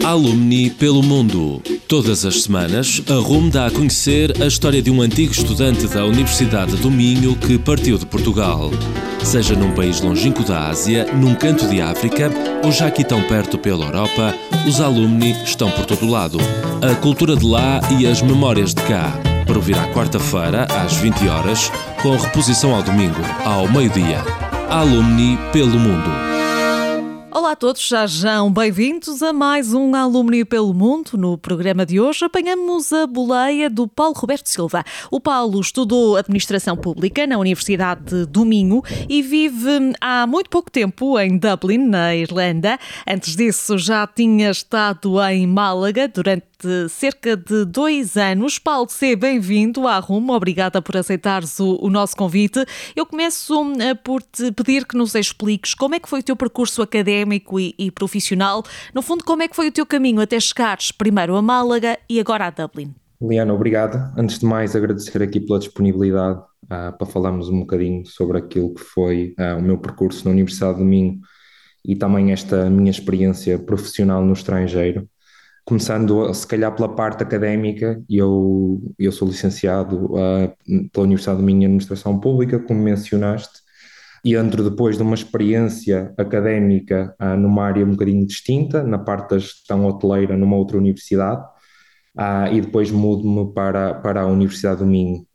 Alumni pelo mundo. Todas as semanas, a RUM dá a conhecer a história de um antigo estudante da Universidade do Minho que partiu de Portugal. Seja num país longínquo da Ásia, num canto de África ou já aqui tão perto pela Europa, os alumni estão por todo lado. A cultura de lá e as memórias de cá. Para ouvir à quarta-feira, às 20 horas, com reposição ao domingo, ao meio-dia. Alumni pelo mundo. Olá a todos, sejam bem-vindos a mais um Alumni pelo Mundo. No programa de hoje apanhamos a boleia do Paulo Roberto Silva. O Paulo estudou Administração Pública na Universidade do Minho e vive há muito pouco tempo em Dublin, na Irlanda. Antes disso já tinha estado em Málaga durante cerca de 2 anos. Paulo, seja bem-vindo à RUM. Obrigada por aceitares o nosso convite. Eu começo por te pedir que nos expliques como é que foi o teu percurso académico e profissional. No fundo, como é que foi o teu caminho até chegares primeiro a Málaga e agora a Dublin? Liana, obrigado. Antes de mais, agradecer aqui pela disponibilidade para falarmos um bocadinho sobre aquilo que foi o meu percurso na Universidade do Minho e também esta minha experiência profissional no estrangeiro. Começando, se calhar, pela parte académica, eu sou licenciado pela Universidade do Minho em Administração Pública, como mencionaste, e entro depois de uma experiência académica numa área um bocadinho distinta, na parte da gestão hoteleira numa outra universidade, e depois mudo-me para a Universidade do Minho.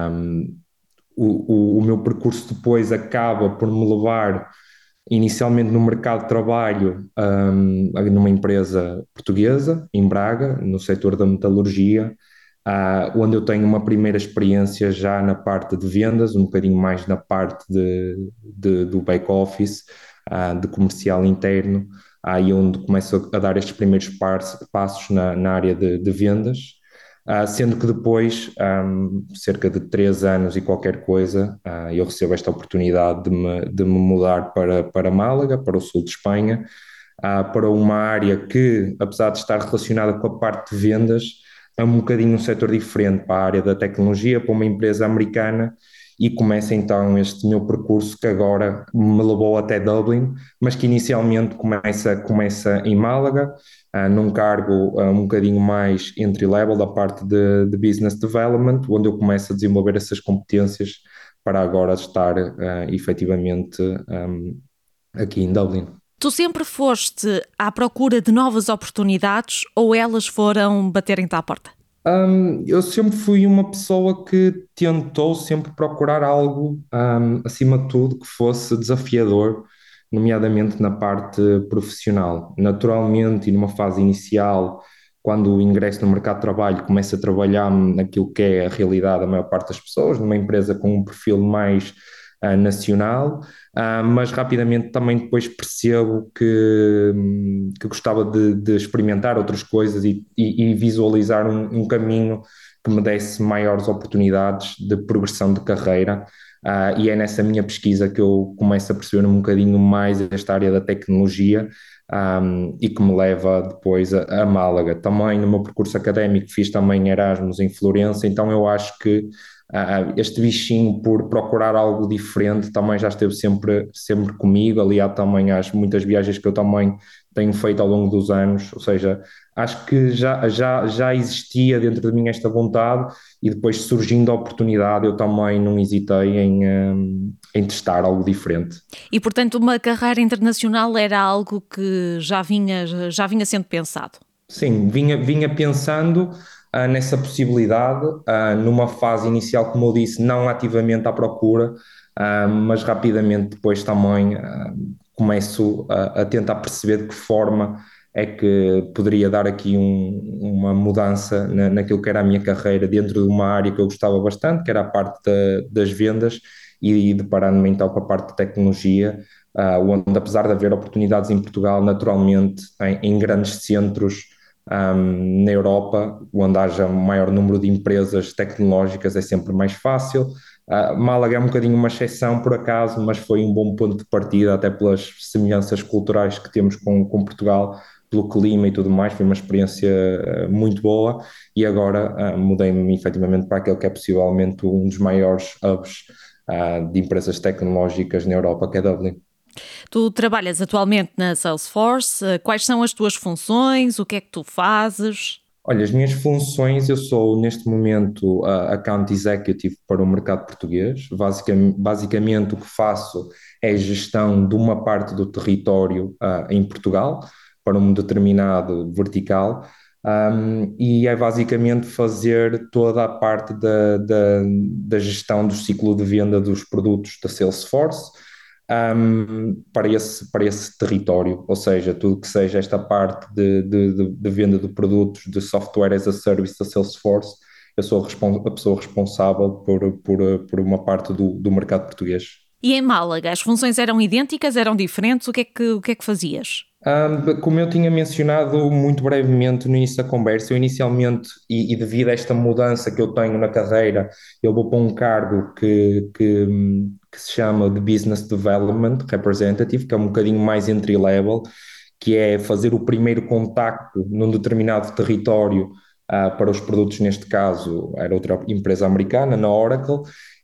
O meu percurso depois acaba por me levar inicialmente no mercado de trabalho, numa empresa portuguesa, em Braga, no setor da metalurgia, onde eu tenho uma primeira experiência já na parte de vendas, um bocadinho mais na parte do back-office, de comercial interno, e onde começo a dar estes primeiros passos na área de vendas. Sendo que depois, cerca de 3 anos e qualquer coisa, eu recebo esta oportunidade de me mudar para Málaga, para o sul de Espanha, para uma área que, apesar de estar relacionada com a parte de vendas, é um bocadinho um setor diferente, para a área da tecnologia, para uma empresa americana, e começa então este meu percurso que agora me levou até Dublin, mas que inicialmente começa em Málaga, num cargo um bocadinho mais entry-level da parte de Business Development, onde eu começo a desenvolver essas competências para agora estar efetivamente aqui em Dublin. Tu sempre foste à procura de novas oportunidades ou elas foram baterem-te à porta? Eu sempre fui uma pessoa que tentou sempre procurar algo, acima de tudo, que fosse desafiador, nomeadamente na parte profissional. Naturalmente, e numa fase inicial, quando ingresso no mercado de trabalho, começo a trabalhar naquilo que é a realidade da maior parte das pessoas, numa empresa com um perfil mais nacional, mas rapidamente também depois percebo que gostava de experimentar outras coisas e visualizar um caminho que me desse maiores oportunidades de progressão de carreira. E é nessa minha pesquisa que eu começo a perceber um bocadinho mais esta área da tecnologia, e que me leva depois a Málaga. Também no meu percurso académico fiz também Erasmus em Florença, então eu acho que este bichinho por procurar algo diferente também já esteve sempre comigo, aliado também às muitas viagens que eu também tenho feito ao longo dos anos, ou seja, acho que já existia dentro de mim esta vontade, e depois surgindo a oportunidade eu também não hesitei em testar algo diferente. E portanto uma carreira internacional era algo que já vinha sendo pensado? Sim, vinha pensando nessa possibilidade, numa fase inicial, como eu disse, não ativamente à procura, mas rapidamente depois também começo a tentar perceber de que forma é que poderia dar aqui uma mudança naquilo que era a minha carreira dentro de uma área que eu gostava bastante, que era a parte das vendas, e deparar-me então com a parte de tecnologia, onde apesar de haver oportunidades em Portugal, naturalmente em grandes centros, na Europa, onde haja um maior número de empresas tecnológicas, é sempre mais fácil. Málaga é um bocadinho uma exceção por acaso, mas foi um bom ponto de partida, até pelas semelhanças culturais que temos com Portugal, pelo clima e tudo mais. Foi uma experiência muito boa, e agora mudei-me efetivamente para aquele que é possivelmente um dos maiores hubs de empresas tecnológicas na Europa, que é Dublin. Tu trabalhas atualmente na Salesforce. Quais são as tuas funções? O que é que tu fazes? Olha, as minhas funções, eu sou neste momento Account Executive para o mercado português. Basicamente o que faço é gestão de uma parte do território em Portugal, para um determinado vertical, e é basicamente fazer toda a parte da gestão do ciclo de venda dos produtos da Salesforce, para esse território, ou seja, tudo que seja esta parte de venda de produtos de software as a service da Salesforce, eu sou a pessoa responsável por uma parte do mercado português. E em Málaga, as funções eram idênticas, eram diferentes? O que é que fazias? Como eu tinha mencionado muito brevemente no início da conversa, eu inicialmente, e devido a esta mudança que eu tenho na carreira, eu vou para um cargo que se chama de Business Development Representative, que é um bocadinho mais entry-level, que é fazer o primeiro contacto num determinado território, para os produtos, neste caso, era outra empresa americana, na Oracle,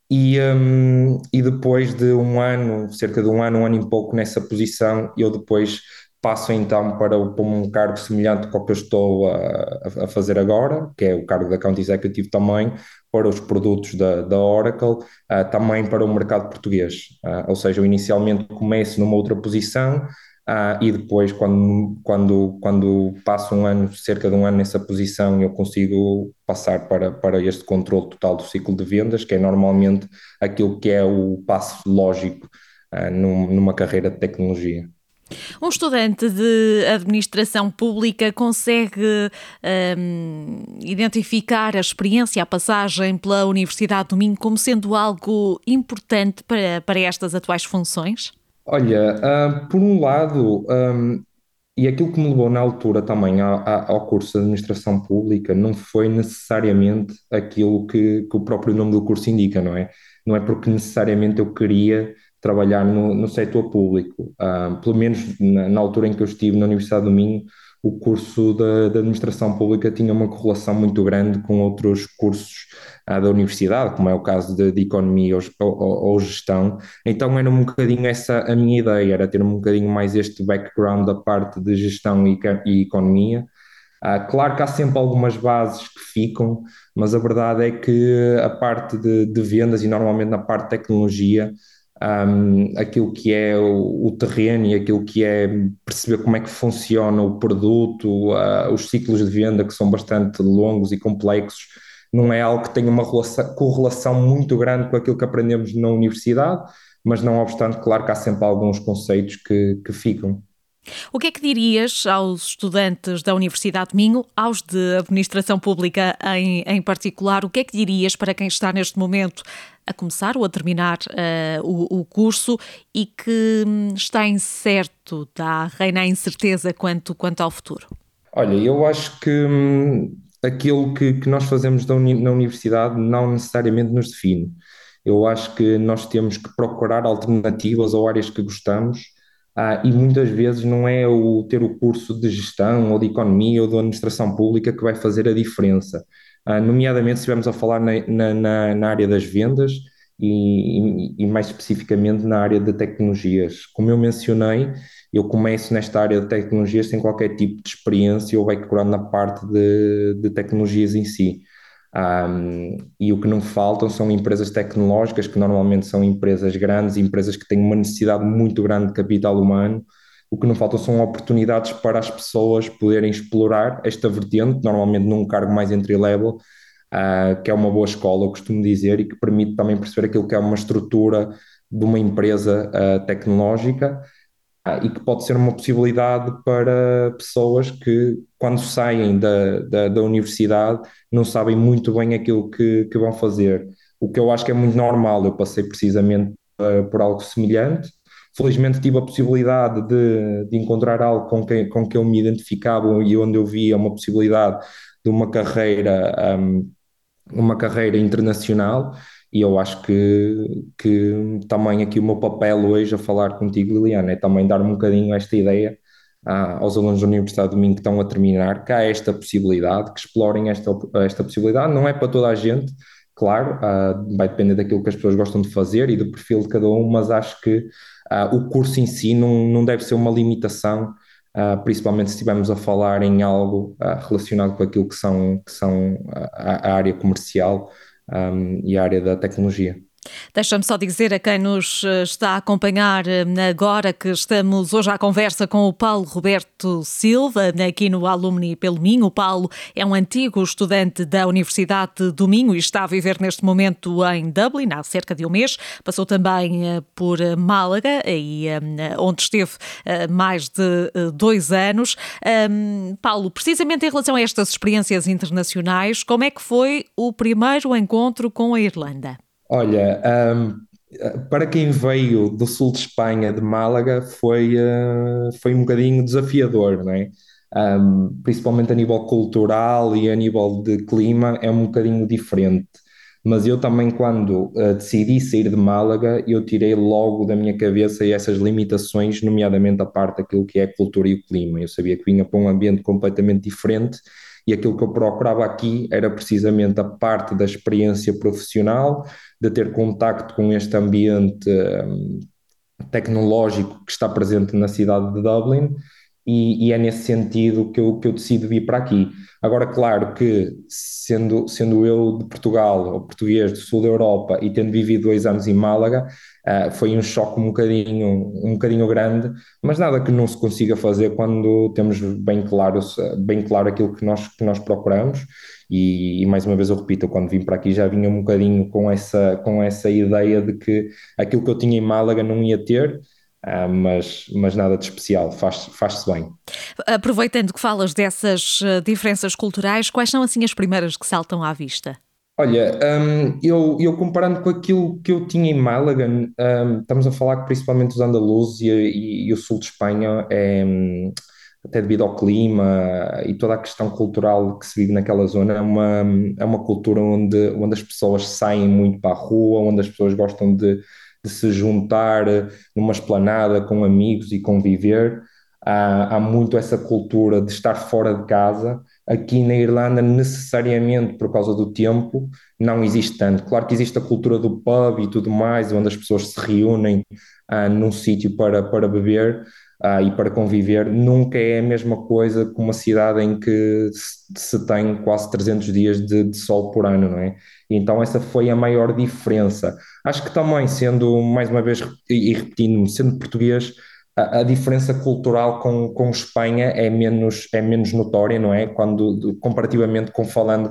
e depois de um ano, cerca de um ano e pouco nessa posição, eu depois passo então para um cargo semelhante ao que eu estou a fazer agora, que é o cargo de Account Executive também, para os produtos da Oracle, também para o mercado português. Ou seja, eu inicialmente começo numa outra posição, e depois, quando passo um ano, cerca de um ano nessa posição, eu consigo passar para este controle total do ciclo de vendas, que é normalmente aquilo que é o passo lógico, numa carreira de tecnologia. Um estudante de administração pública consegue identificar a experiência, a passagem pela Universidade do Minho como sendo algo importante para estas atuais funções? Olha, por um lado, e aquilo que me levou na altura também ao curso de Administração Pública não foi necessariamente aquilo que o próprio nome do curso indica, não é? Não é porque necessariamente eu queria trabalhar no setor público. Pelo menos na altura em que eu estive na Universidade do Minho, o curso de Administração Pública tinha uma correlação muito grande com outros cursos da universidade, como é o caso de Economia ou Gestão. Então era um bocadinho essa a minha ideia, era ter um bocadinho mais este background da parte de gestão e economia. Claro que há sempre algumas bases que ficam, mas a verdade é que a parte de vendas e normalmente na parte de tecnologia, aquilo que é o terreno e aquilo que é perceber como é que funciona o produto, os ciclos de venda que são bastante longos e complexos, não é algo que tenha uma correlação muito grande com aquilo que aprendemos na universidade, mas não obstante, claro que há sempre alguns conceitos que ficam. O que é que dirias aos estudantes da Universidade de Minho, aos de Administração Pública em particular? O que é que dirias para quem está neste momento a começar ou a terminar o curso e que está incerto, reina a incerteza quanto ao futuro? Olha, eu acho que aquilo que nós fazemos na universidade não necessariamente nos define. Eu acho que nós temos que procurar alternativas ou áreas que gostamos, e muitas vezes não é o ter o curso de gestão ou de economia ou de administração pública que vai fazer a diferença. Nomeadamente, se estivermos a falar na área das vendas e mais especificamente na área de tecnologias. Como eu mencionei, eu começo nesta área de tecnologias sem qualquer tipo de experiência ou background na parte de tecnologias em si. E o que não faltam são empresas tecnológicas, que normalmente são empresas grandes, empresas que têm uma necessidade muito grande de capital humano. O que não faltam são oportunidades para as pessoas poderem explorar esta vertente, normalmente num cargo mais entry-level, que é uma boa escola, eu costumo dizer, e que permite também perceber aquilo que é uma estrutura de uma empresa tecnológica, e que pode ser uma possibilidade para pessoas que, quando saem da universidade, não sabem muito bem aquilo que vão fazer. O que eu acho que é muito normal, eu passei precisamente por algo semelhante. Felizmente tive a possibilidade de encontrar algo com que eu me identificava e onde eu via uma possibilidade de uma carreira internacional, e eu acho que também aqui o meu papel hoje a falar contigo, Liliana, é também dar um bocadinho esta ideia, aos alunos da Universidade do Minho que estão a terminar, que há esta possibilidade, que explorem esta possibilidade, não é para toda a gente, claro, vai depender daquilo que as pessoas gostam de fazer e do perfil de cada um, mas acho que o curso em si não deve ser uma limitação, principalmente se estivermos a falar em algo relacionado com aquilo que são a área comercial, e a área da tecnologia. Deixa-me só dizer a quem nos está a acompanhar agora que estamos hoje à conversa com o Paulo Roberto Silva, aqui no Alumni pelo Minho. O Paulo é um antigo estudante da Universidade do Minho e está a viver neste momento em Dublin, há cerca de um mês. Passou também por Málaga, onde esteve mais de 2 anos. Paulo, precisamente em relação a estas experiências internacionais, como é que foi o primeiro encontro com a Irlanda? Olha, para quem veio do sul de Espanha, de Málaga, foi um bocadinho desafiador, não é? Principalmente a nível cultural e a nível de clima, é um bocadinho diferente. Mas eu também, quando decidi sair de Málaga, eu tirei logo da minha cabeça essas limitações, nomeadamente a parte daquilo que é a cultura e o clima. Eu sabia que vinha para um ambiente completamente diferente e aquilo que eu procurava aqui era precisamente a parte da experiência profissional, de ter contacto com este ambiente tecnológico que está presente na cidade de Dublin, e é nesse sentido que eu decido vir para aqui. Agora, claro que, sendo eu de Portugal, ou português do sul da Europa, e tendo vivido 2 anos em Málaga, foi um choque um bocadinho grande, mas nada que não se consiga fazer quando temos bem claro aquilo que nós procuramos. E mais uma vez eu repito, eu quando vim para aqui já vinha um bocadinho com essa ideia de que aquilo que eu tinha em Málaga não ia ter, mas nada de especial, faz-se bem. Aproveitando que falas dessas diferenças culturais, quais são assim as primeiras que saltam à vista? Olha, eu comparando com aquilo que eu tinha em Málaga, estamos a falar que principalmente os andaluzes e o sul de Espanha, até devido ao clima e toda a questão cultural que se vive naquela zona, é uma cultura onde as pessoas saem muito para a rua, onde as pessoas gostam de se juntar numa esplanada com amigos e conviver. Há muito essa cultura de estar fora de casa. Aqui na Irlanda, necessariamente por causa do tempo, não existe tanto. Claro que existe a cultura do pub e tudo mais, onde as pessoas se reúnem num sítio para beber e para conviver. Nunca é a mesma coisa que uma cidade em que se tem quase 300 dias de sol por ano, não é? E então essa foi a maior diferença. Acho que também, sendo, mais uma vez, e repetindo-me, sendo português, a diferença cultural com Espanha é menos notória, não é? Comparativamente falando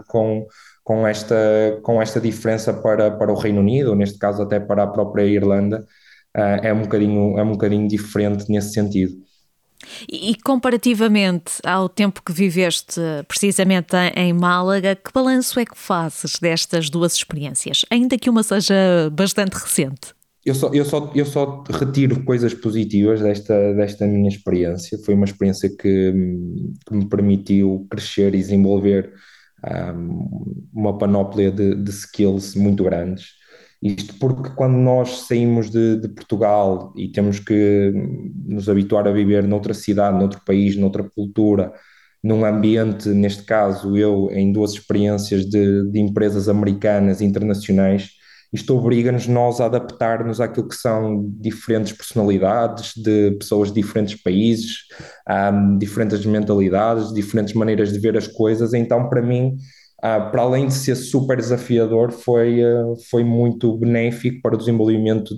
com esta diferença para o Reino Unido, ou neste caso até para a própria Irlanda, é um bocadinho diferente nesse sentido. E comparativamente ao tempo que viveste precisamente em Málaga, que balanço é que fazes destas duas experiências, ainda que uma seja bastante recente? Eu só retiro coisas positivas desta minha experiência. Foi uma experiência que me permitiu crescer e desenvolver uma panóplia de skills muito grandes. Isto porque quando nós saímos de Portugal e temos que nos habituar a viver noutra cidade, noutro país, noutra cultura, num ambiente, neste caso eu, em 2 experiências de empresas americanas internacionais, isto obriga-nos nós a adaptar-nos àquilo que são diferentes personalidades, de pessoas de diferentes países, diferentes mentalidades, diferentes maneiras de ver as coisas. Então, para mim, para além de ser super desafiador, foi muito benéfico para o desenvolvimento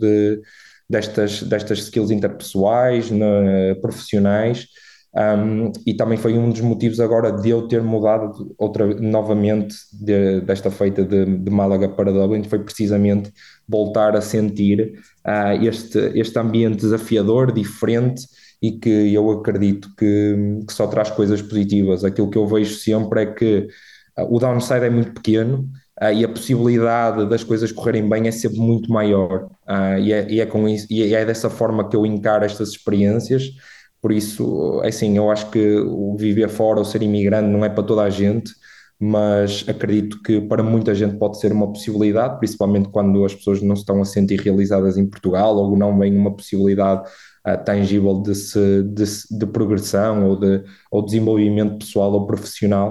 destas skills interpessoais, profissionais. E também foi um dos motivos agora de eu ter mudado novamente desta feita de Málaga para Dublin, foi precisamente voltar a sentir este ambiente desafiador, diferente, e que eu acredito que só traz coisas positivas. Aquilo que eu vejo sempre é que o downside é muito pequeno, e a possibilidade das coisas correrem bem é sempre muito maior, e é com isso, e é dessa forma que eu encaro estas experiências. Por isso, assim, eu acho que o viver fora ou ser imigrante não é para toda a gente, mas acredito que para muita gente pode ser uma possibilidade, principalmente quando as pessoas não se estão a sentir realizadas em Portugal, ou não veem uma possibilidade tangível de progressão ou desenvolvimento pessoal ou profissional.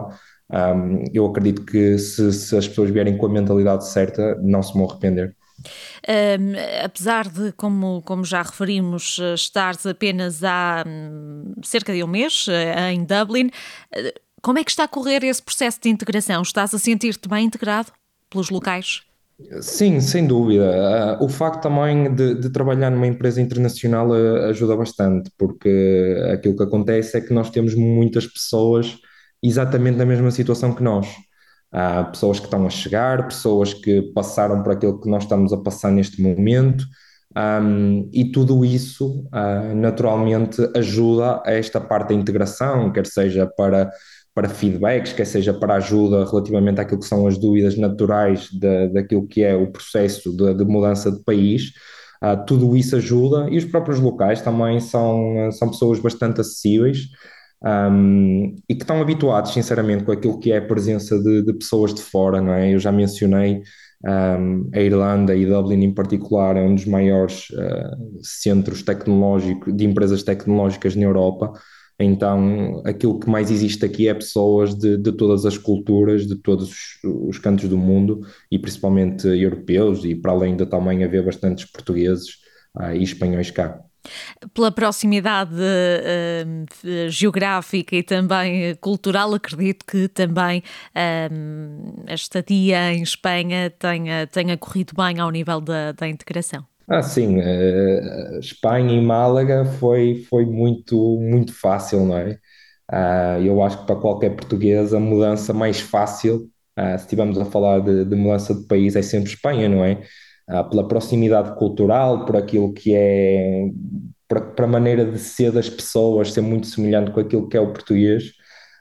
Eu acredito que se as pessoas vierem com a mentalidade certa, não se vão arrepender. Um, Apesar de, como já referimos, estares apenas há cerca de um mês em Dublin, como é que está a correr esse processo de integração? Estás a sentir-te bem integrado pelos locais? Sim, sem dúvida. O facto também de trabalhar numa empresa internacional ajuda bastante, porque aquilo que acontece é que nós temos muitas pessoas exatamente na mesma situação que nós. Há pessoas que estão a chegar, pessoas que passaram por aquilo que nós estamos a passar neste momento, e tudo isso, naturalmente, ajuda a esta parte da integração, quer seja para feedbacks, quer seja para ajuda relativamente àquilo que são as dúvidas naturais daquilo que é o processo de mudança de país. Tudo isso ajuda e os próprios locais também são pessoas bastante acessíveis, e que estão habituados, sinceramente, com aquilo que é a presença de pessoas de fora, não é? Eu já mencionei a Irlanda e Dublin em particular é um dos maiores centros tecnológicos, de empresas tecnológicas na Europa. Então, aquilo que mais existe aqui é pessoas de todas as culturas, de todos os cantos do mundo e principalmente europeus, e para além de também haver bastantes portugueses e espanhóis cá. Pela proximidade geográfica e também cultural, acredito que também a estadia em Espanha tenha corrido bem ao nível da integração. Sim, Espanha e Málaga foi muito fácil, não é? Eu acho que para qualquer português a mudança mais fácil, se estivermos a falar de mudança de país, é sempre Espanha, não é? Pela proximidade cultural, por aquilo que é, para a maneira de ser das pessoas, ser muito semelhante com aquilo que é o português.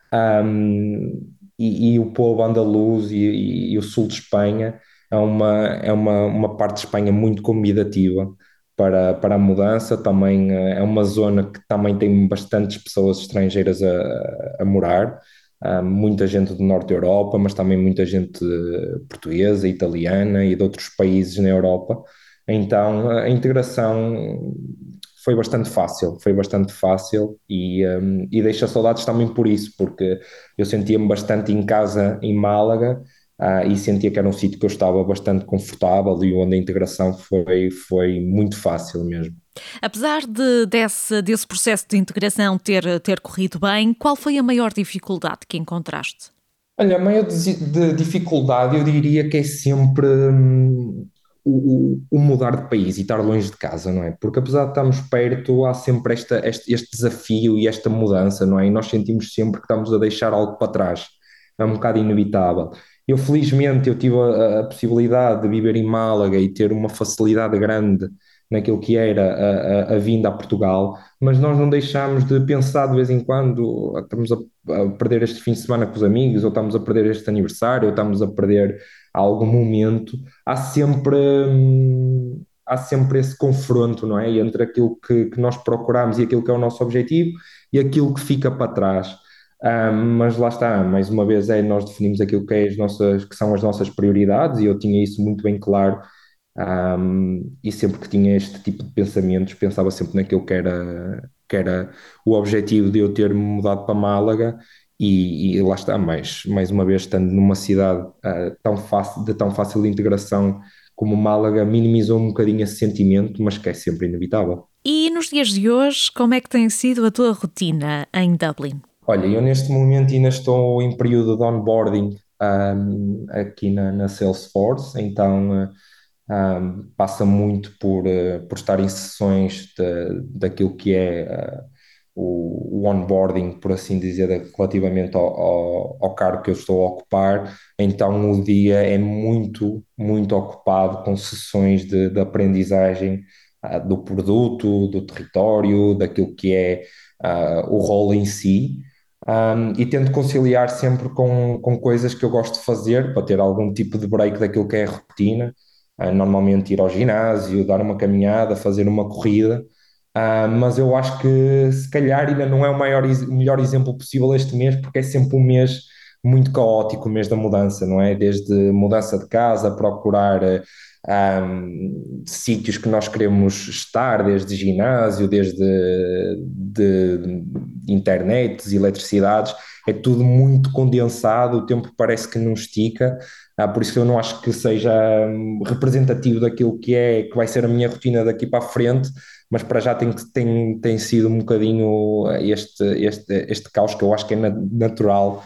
E o povo andaluz e o sul de Espanha é uma parte de Espanha muito convidativa para a mudança. Também é uma zona que também tem bastantes pessoas estrangeiras a morar. Muita gente do norte da Europa, mas também muita gente portuguesa, italiana e de outros países na Europa. Então a integração foi bastante fácil e deixa saudades também por isso, porque eu sentia-me bastante em casa em Málaga, e sentia que era um sítio que eu estava bastante confortável e onde a integração foi muito fácil mesmo. Apesar desse processo de integração ter corrido bem, qual foi a maior dificuldade que encontraste? Olha, a maior de dificuldade eu diria que é sempre o mudar de país e estar longe de casa, não é? Porque apesar de estarmos perto, há sempre este desafio e esta mudança, não é? E nós sentimos sempre que estamos a deixar algo para trás. É um bocado inevitável. Felizmente, eu tive a possibilidade de viver em Málaga e ter uma facilidade grande naquilo que era a vinda a Portugal, mas nós não deixamos de pensar de vez em quando, estamos a perder este fim de semana com os amigos, ou estamos a perder este aniversário, ou estamos a perder algum momento. Há sempre esse confronto, não é? Entre aquilo que nós procuramos e aquilo que é o nosso objetivo e aquilo que fica para trás. Mas lá está, mais uma vez nós definimos aquilo que, que são as nossas prioridades, e eu tinha isso muito bem claro. E sempre que tinha este tipo de pensamentos, pensava sempre naquilo que era o objetivo de eu ter mudado para Málaga, e lá está, mais uma vez, estando numa cidade tão fácil de integração como Málaga, minimizou um bocadinho esse sentimento, mas que é sempre inevitável. E nos dias de hoje, como é que tem sido a tua rotina em Dublin? Olha, eu neste momento ainda estou em período de onboarding, aqui na Salesforce, então passa muito por estar em sessões daquilo que é o onboarding, por assim dizer, relativamente ao cargo que eu estou a ocupar. Então o dia é muito ocupado com sessões de aprendizagem do produto, do território, daquilo que é o rol em si. E tento conciliar sempre com coisas que eu gosto de fazer para ter algum tipo de break daquilo que é a rotina. Normalmente ir ao ginásio, dar uma caminhada, fazer uma corrida. Mas eu acho que se calhar ainda não é o melhor exemplo possível este mês, porque é sempre um mês muito caótico, o mês da mudança, não é? Desde mudança de casa, procurar sítios que nós queremos estar, desde ginásio, desde de internets, eletricidades. é tudo muito condensado, o tempo parece que não estica, por isso que eu não acho que seja representativo daquilo que vai ser a minha rotina daqui para a frente, mas para já tem sido um bocadinho este caos que eu acho que é natural,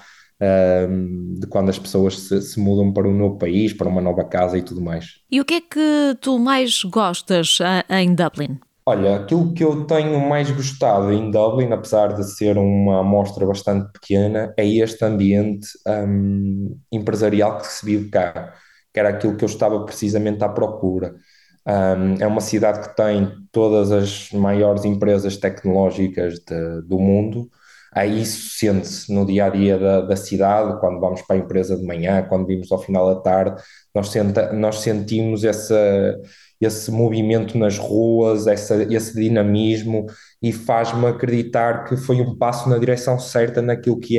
de quando as pessoas se mudam para um novo país, para uma nova casa e tudo mais. E o que é que tu mais gostas em Dublin? Olha, aquilo que eu tenho mais gostado em Dublin, apesar de ser uma amostra bastante pequena, é este ambiente empresarial que se vive cá, que era aquilo que eu estava precisamente à procura. É uma cidade que tem todas as maiores empresas tecnológicas do mundo. Aí isso sente-se no dia a dia da cidade, quando vamos para a empresa de manhã, quando vimos ao final da tarde, nós sentimos esse movimento nas ruas, esse dinamismo, e faz-me acreditar que foi um passo na direção certa naquilo que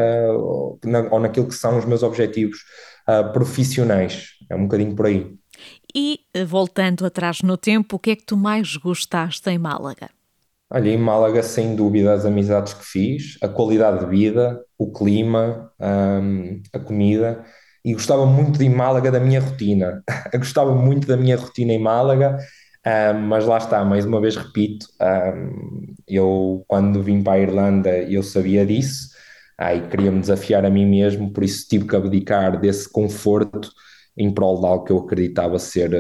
ou naquilo que são os meus objetivos profissionais. É um bocadinho por aí. E, voltando atrás no tempo, o que é que tu mais gostaste em Málaga? Olha, em Málaga, sem dúvida, as amizades que fiz, a qualidade de vida, o clima, a comida, e gostava muito de Málaga da minha rotina. Eu gostava muito da minha rotina em Málaga, mas lá está, mais uma vez repito, eu quando vim para a Irlanda eu sabia disso, e queria-me desafiar a mim mesmo, por isso tive que abdicar desse conforto em prol de algo que eu acreditava ser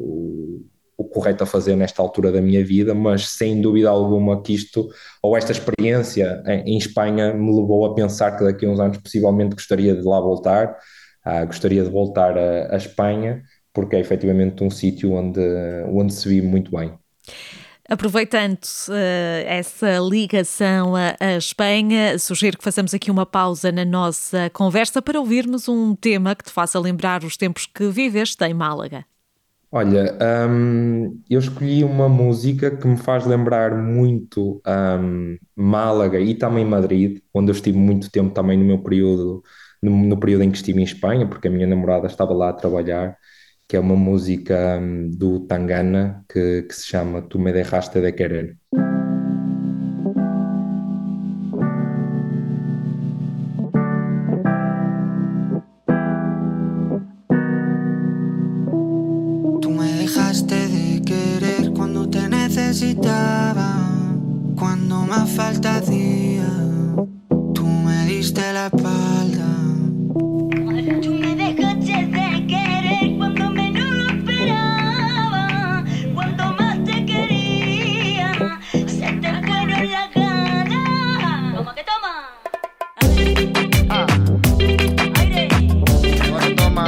o correto a fazer nesta altura da minha vida, mas sem dúvida alguma que esta experiência em Espanha me levou a pensar que daqui a uns anos possivelmente gostaria de lá voltar, gostaria de voltar a Espanha, porque é efetivamente um sítio onde se vive muito bem. Aproveitando essa ligação à Espanha, sugiro que façamos aqui uma pausa na nossa conversa para ouvirmos um tema que te faça lembrar os tempos que viveste em Málaga. Olha, eu escolhi uma música que me faz lembrar muito Málaga e também Madrid, onde eu estive muito tempo também no meu período, no período em que estive em Espanha, porque a minha namorada estava lá a trabalhar, que é uma música do Tangana que se chama Tu me dejaste de querer. Cuando más falta hacía, tú me diste la espalda. Tú me dejaste de querer cuando menos lo esperaba. Cuando más te quería, se te fueron las ganas. ¿Cómo que toma? Aire. ¿Cómo que toma?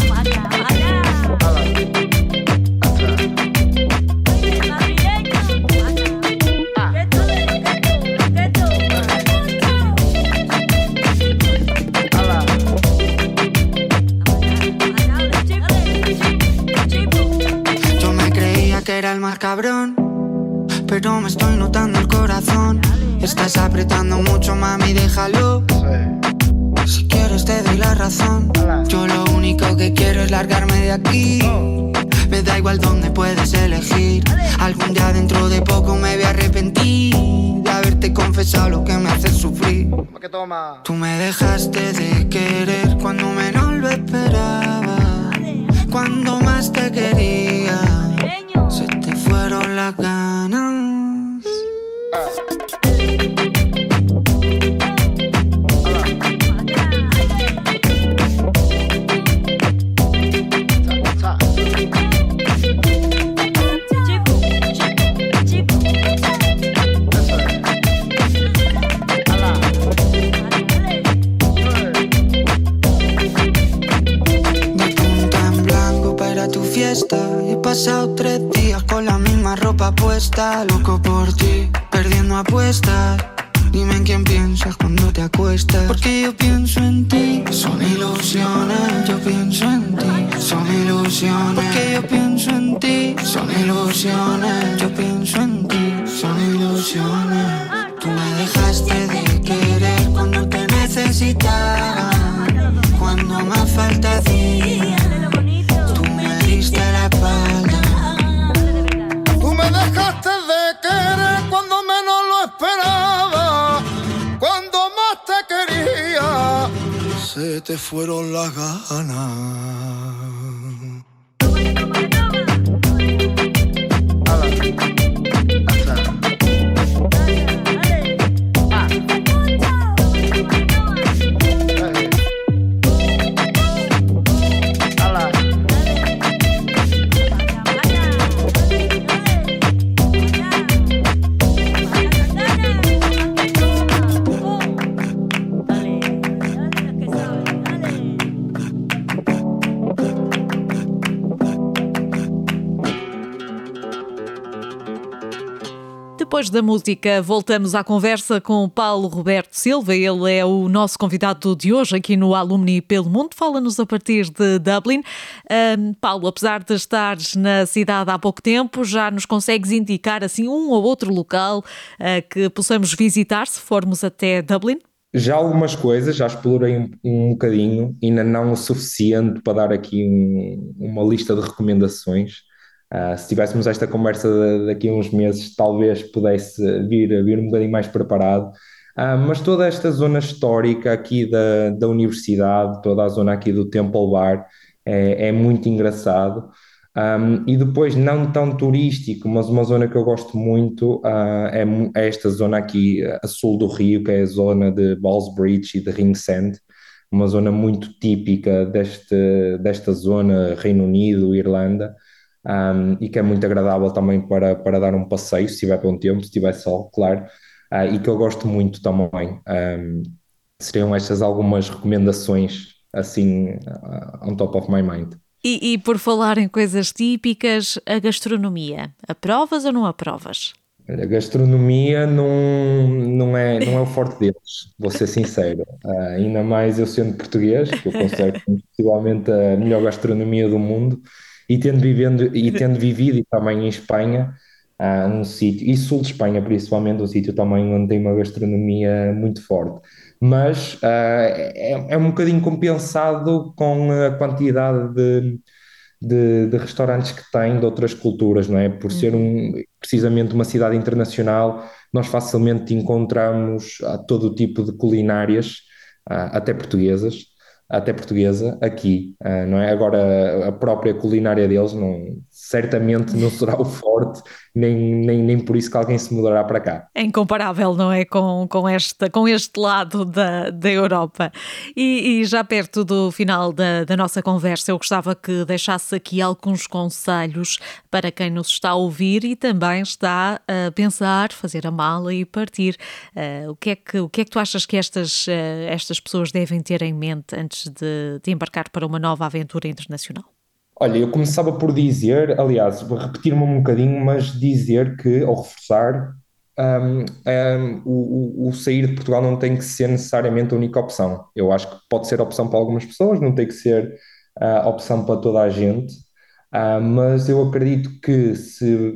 Era el más cabrón, pero me estoy notando el corazón. Estás apretando mucho, mami, déjalo. Si quieres te doy la razón. Yo lo único que quiero es largarme de aquí. Me da igual dónde puedes elegir. Algún día dentro de poco me voy a arrepentir de haberte confesado lo que me hace sufrir. Tú me dejaste de querer cuando menos lo esperaba. Cuando más te quería, se te fueron las ganas. He pasado 3 días con la misma ropa puesta, loco por ti, perdiendo apuestas. Dime en quién piensas cuando te acuestas, porque yo pienso en ti. Son ilusiones, yo pienso en ti. Son ilusiones, porque yo pienso en ti. Son ilusiones, yo pienso en ti. Son ilusiones. Tú me dejaste de querer cuando te necesitaba, cuando más falta hacía. La espalda. Tú me dejaste de querer cuando menos lo esperaba, cuando más te quería. se te fueron las ganas. Depois da música, voltamos à conversa com o Paulo Roberto Silva. Ele é o nosso convidado de hoje aqui no Alumni pelo Mundo. Fala-nos a partir de Dublin. Paulo, apesar de estares na cidade há pouco tempo, já nos consegues indicar assim um ou outro local que possamos visitar se formos até Dublin? Já algumas coisas, já explorei um bocadinho, ainda não o suficiente para dar aqui uma lista de recomendações. Se tivéssemos esta conversa daqui a uns meses, talvez pudesse vir um bocadinho mais preparado. Mas toda esta zona histórica aqui da universidade, toda a zona aqui do Temple Bar, é muito engraçado. E depois, não tão turístico, mas uma zona que eu gosto muito é esta zona aqui a sul do Rio, que é a zona de Ballsbridge e de Ringsend, uma zona muito típica desta zona, Reino Unido, Irlanda. E que é muito agradável também para dar um passeio, se tiver bom tempo, se tiver sol, claro, e que eu gosto muito também. Seriam estas algumas recomendações, assim, on top of my mind. E por falar em coisas típicas, a gastronomia, aprovas ou não aprovas? A gastronomia não é o forte deles, vou ser sincero. Ainda mais eu sendo português, que eu considero possivelmente a melhor gastronomia do mundo, e tendo vivido e também em Espanha, um sítio, e sul de Espanha principalmente, um sítio também onde tem uma gastronomia muito forte. Mas é um bocadinho compensado com a quantidade de restaurantes que tem de outras culturas, não é? Por ser precisamente uma cidade internacional, nós facilmente encontramos todo o tipo de culinárias, até portuguesas, até portuguesa, aqui, não é? Agora, a própria culinária deles certamente não será o forte, nem por isso que alguém se mudará para cá. É incomparável, não é? Com este lado da Europa. E já perto do final da nossa conversa, eu gostava que deixasse aqui alguns conselhos para quem nos está a ouvir e também está a pensar, fazer a mala e partir. O que é que tu achas que estas pessoas devem ter em mente antes de embarcar para uma nova aventura internacional? Olha, eu começava por dizer, aliás, vou repetir-me um bocadinho, mas dizer que, ou reforçar, o sair de Portugal não tem que ser necessariamente a única opção. Eu acho que pode ser opção para algumas pessoas, não tem que ser opção para toda a gente, mas eu acredito que se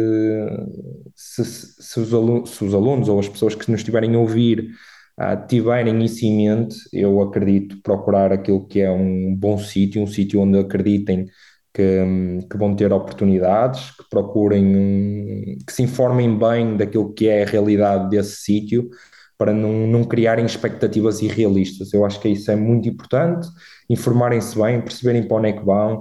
os alunos ou as pessoas que nos estiverem a ouvir tiverem isso em mente, eu acredito procurar aquilo que é um bom sítio, um sítio onde acreditem que vão ter oportunidades, que procurem, que se informem bem daquilo que é a realidade desse sítio, para não criarem expectativas irrealistas. Eu acho que isso é muito importante, informarem-se bem, perceberem para onde é que vão,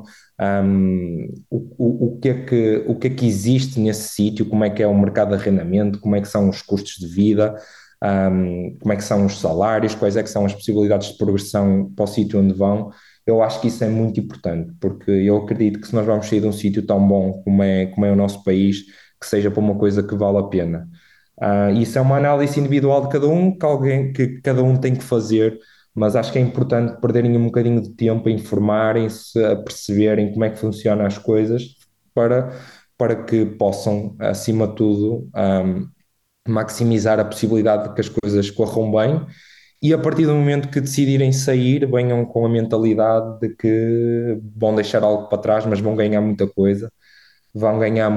o que é que existe nesse sítio, como é que é o mercado de arrendamento, como é que são os custos de vida, como é que são os salários, quais é que são as possibilidades de progressão para o sítio onde vão. Eu acho que isso é muito importante, porque eu acredito que se nós vamos sair de um sítio tão bom como é o nosso país, que seja para uma coisa que vale a pena. Isso é uma análise individual de cada um, que cada um tem que fazer, mas acho que é importante perderem um bocadinho de tempo a informarem-se, a perceberem como é que funcionam as coisas, para que possam, acima de tudo, maximizar a possibilidade de que as coisas corram bem, e a partir do momento que decidirem sair, venham com a mentalidade de que vão deixar algo para trás, mas vão ganhar muita coisa, vão ganhar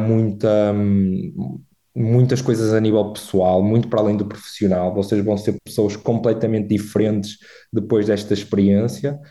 muitas coisas a nível pessoal, muito para além do profissional. Vocês vão ser pessoas completamente diferentes depois desta experiência,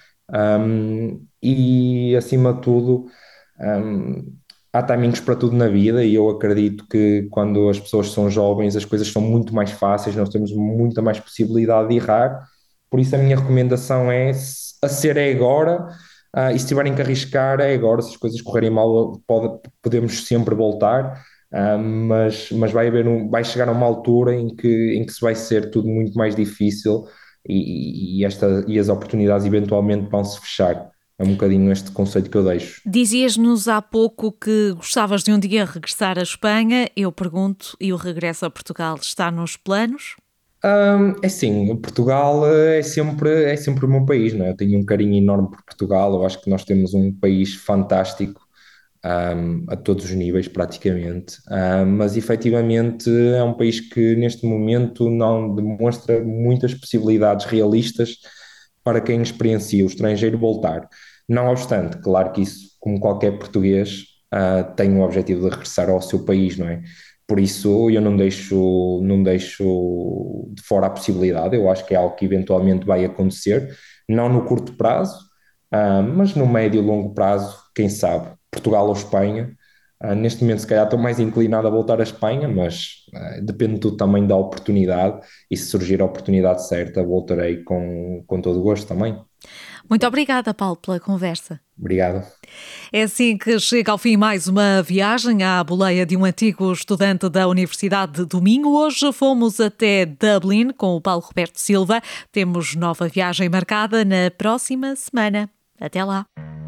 e acima de tudo, há timings para tudo na vida, e eu acredito que quando as pessoas são jovens as coisas são muito mais fáceis, nós temos muita mais possibilidade de errar, por isso a minha recomendação é, a ser é agora, e se tiverem que arriscar é agora, se as coisas correrem mal podemos sempre voltar, mas vai chegar a uma altura em que se vai ser tudo muito mais difícil e as oportunidades eventualmente vão se fechar. É um bocadinho este conceito que eu deixo. Dizias-nos há pouco que gostavas de um dia regressar à Espanha. Eu pergunto, e o regresso a Portugal está nos planos? É assim, Portugal é sempre o meu país, não é? Eu tenho um carinho enorme por Portugal, eu acho que nós temos um país fantástico, a todos os níveis praticamente, mas efetivamente é um país que neste momento não demonstra muitas possibilidades realistas para quem experiencia o estrangeiro voltar. Não obstante, claro que isso, como qualquer português, tem o objetivo de regressar ao seu país, não é? Por isso eu não deixo de fora a possibilidade, eu acho que é algo que eventualmente vai acontecer, não no curto prazo, mas no médio e longo prazo, quem sabe, Portugal ou Espanha. Neste momento, se calhar, estou mais inclinado a voltar à Espanha, mas depende tudo também da oportunidade, e se surgir a oportunidade certa, voltarei com todo o gosto também. Muito obrigada, Paulo, pela conversa. Obrigado. É assim que chega ao fim mais uma viagem à boleia de um antigo estudante da Universidade do Minho. Hoje fomos até Dublin com o Paulo Roberto Silva. Temos nova viagem marcada na próxima semana. Até lá.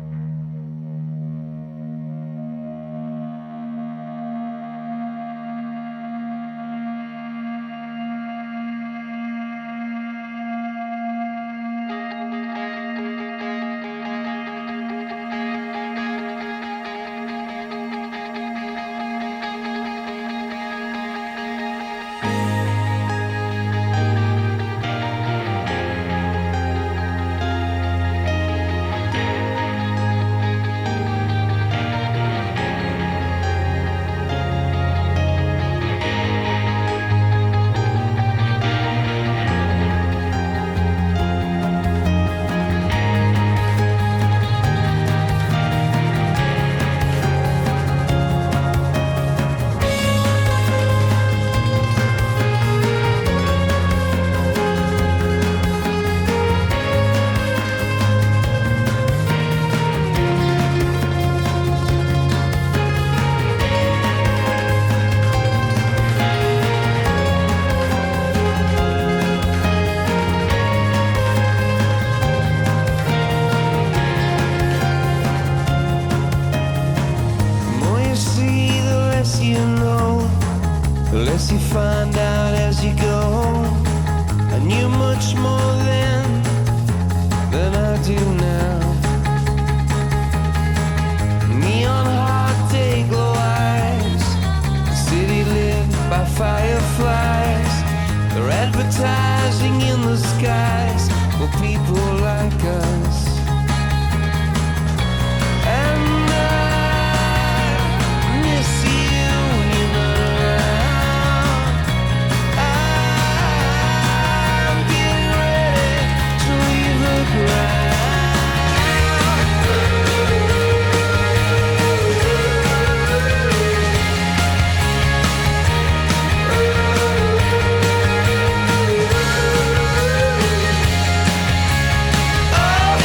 Less you find out as you go. I knew much more then than I do now. Neon hot day glow eyes, city lit by fireflies. They're advertising in the skies for people like us. And I miss you when you're not around. I'm getting ready to leave the ground. Oh,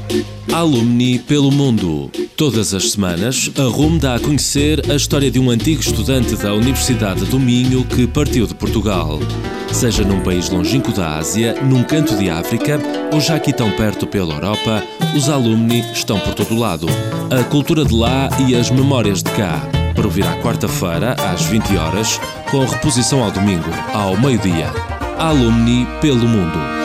Alumni pelo mundo. Todas as semanas, a RUM dá a conhecer a história de um antigo estudante da Universidade do Minho que partiu de Portugal. Seja num país longínquo da Ásia, num canto de África ou já aqui tão perto pela Europa, os alumni estão por todo lado. A cultura de lá e as memórias de cá. Para ouvir à quarta-feira, às 20 horas, com reposição ao domingo, ao meio-dia. Alumni pelo mundo.